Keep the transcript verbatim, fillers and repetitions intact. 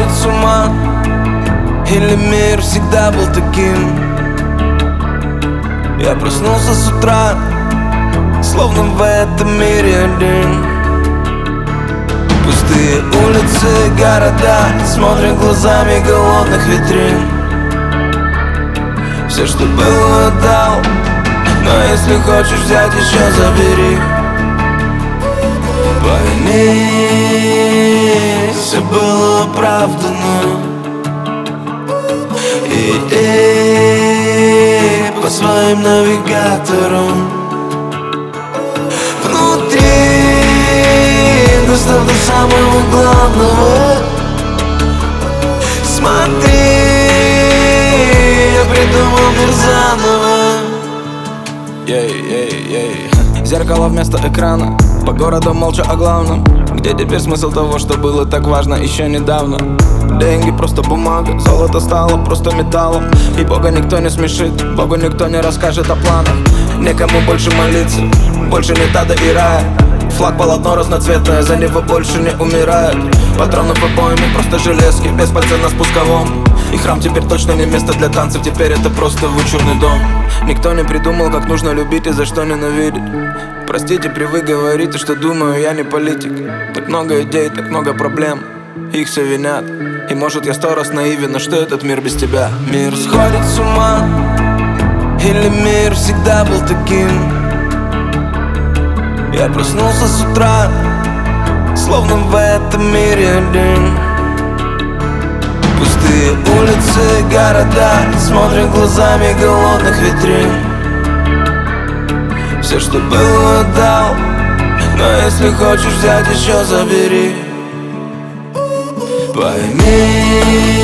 сходит с ума, или мир всегда был таким? Я проснулся с утра, словно в этом мире один. Пустые улицы, города, смотрят глазами голодных витрин. Все, что было, отдал, но если хочешь взять, еще забери. Пойми, все было оправдано, и, и по своим навигаторам внутри, достав до самого главного. Смотри, я придумал мир заново. Ей-ей-ей. Зеркало вместо экрана, по городу молча о главном. Где теперь смысл того, что было так важно еще недавно? Деньги просто бумага, золото стало просто металлом. И Бога никто не смешит, Богу никто не расскажет о планах. Некому больше молиться, больше нет ада и рая. Флаг полотно разноцветное, за него больше не умирают. Патронов обоими просто железки, без пальца на спусковом. И храм теперь точно не место для танцев, теперь это просто вычурный дом. Никто не придумал, как нужно любить и за что ненавидеть. Простите, привык говорите, что думаю, я не политик. Так много идей, так много проблем, их все винят. И может я сто раз наивен, но что этот мир без тебя? Мир сходит с ума, или мир всегда был таким? Я проснулся с утра, словно в этом мире один. Пустые улицы, города, смотрят глазами голодных витрин. Все, что было, отдал, но если хочешь взять, еще забери. Пойми,